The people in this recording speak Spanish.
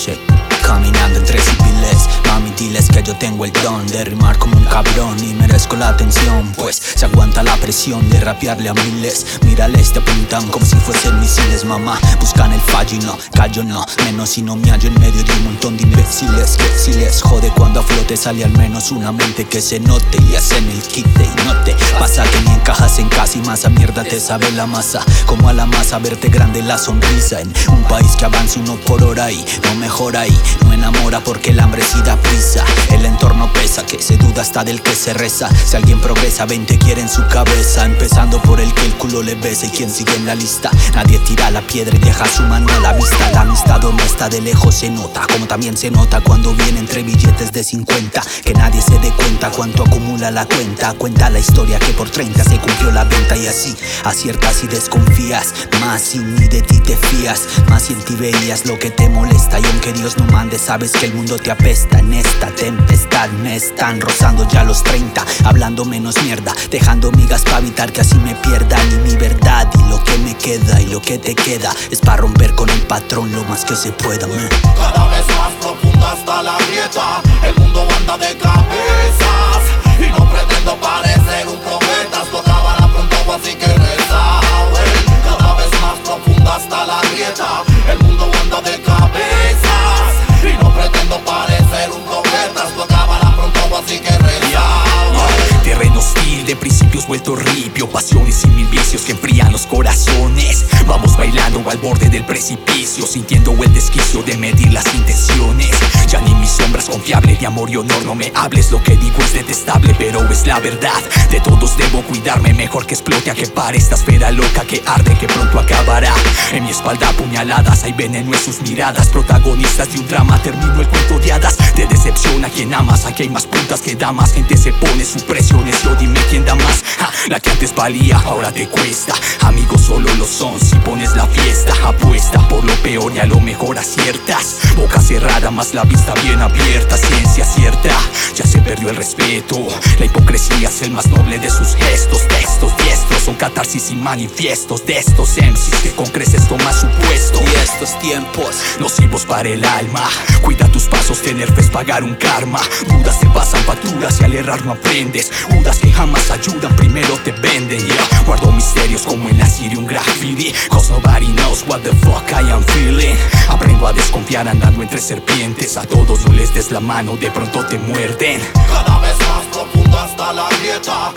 Sí. Caminando entre civiles, mami diles que yo tengo el don de rimar como un cabrón y merezco la atención, pues se aguanta la presión de rapearle a miles. Mírales, te apuntan como si fuesen misiles, mamá. Buscan el fallo y no, callo no, menos si no me hallo en medio de un montón de imbéciles. Que si les jode cuando a flote sale al menos una mente que se note y hacen el quite y no te pasa que ni encajas en casi masa. Mierda te sabe la masa, como a la masa verte grande la sonrisa en un país que avanza 1 por hora y no mejora y no enamora porque el hambre sí da prisa. El entorno pesa, que se duda hasta del que se reza. Si alguien progresa, 20 quiere en su cabeza, empezando por el que el culo le besa y quien sigue en la lista. Nadie tira la piedra y deja su mano a la vista. La amistad honesta de lejos se nota, como también se nota cuando viene entre billetes de 50. Que nadie se dé cuenta cuánto acumula la cuenta. Cuenta la historia que por 30 se cumplió la venta y así aciertas y desconfías. Más si ni de ti te fías, más si en ti veías lo que te molesta. Y aunque Dios no mande, sabes que el mundo te apesta. En esta tempestad me están rozando ya los 30, hablando menos mierda, dejando migas para evitar que así me pierda. Ni mi verdad y lo que me queda y lo que te queda es para romper con el patrón lo más que se pueda, man. Cada vez más profunda está la grieta, el mundo anda de cabezas y no pretendo parecer un profeta, esto acabará pronto, así que reza, wey. Cada vez más profunda está la grieta, el mundo anda de cabezas y no pretendo parecer un profeta, esto acabará pronto, así que reza, wey. Terreno hostil, de principios vuelto ripio, pasiones y mil vicios que enfrían los corazones. Vamos bailando al borde del precipicio, sintiendo el desquicio de medir las intenciones. Ya ni mi sombra es confiable, de amor y honor no me hables. Lo que digo es detestable, pero es la verdad. De todos debo cuidarme, mejor que explote a que pare esta esfera loca que arde, que pronto acabará. En mi espalda puñaladas, hay veneno en sus miradas. Protagonistas de un drama, termino el cuento de hadas. Te decepciona quien amas, aquí hay más puntas que damas. Gente se pone su precio, necio, dime quién da más. La que antes valía, ahora te cuesta. Amigos solo lo son si pones la fiesta. Apuesta por lo peor y a lo mejor aciertas. Boca cerrada más la vista bien abierta. Ciencia cierta, ya se perdió el respeto. La hipocresía es el más noble de sus gestos. Textos diestros son catarsis y manifiestos de estos MCs que con creces toman su puesto. Y estos tiempos nocivos para el alma. Cuida tus pasos, tener fe es pagar un karma. Dudas te pasan facturas y al errar no aprendes. Dudas que jamás ayudan, primero te venden, yeah. Guardo misterios como en la Siria un graffiti, cause nobody knows what the fuck I am feeling. Aprendo a desconfiar andando entre serpientes. A todos no les des la mano, de pronto te muerden. Cada vez más profunda está la grieta,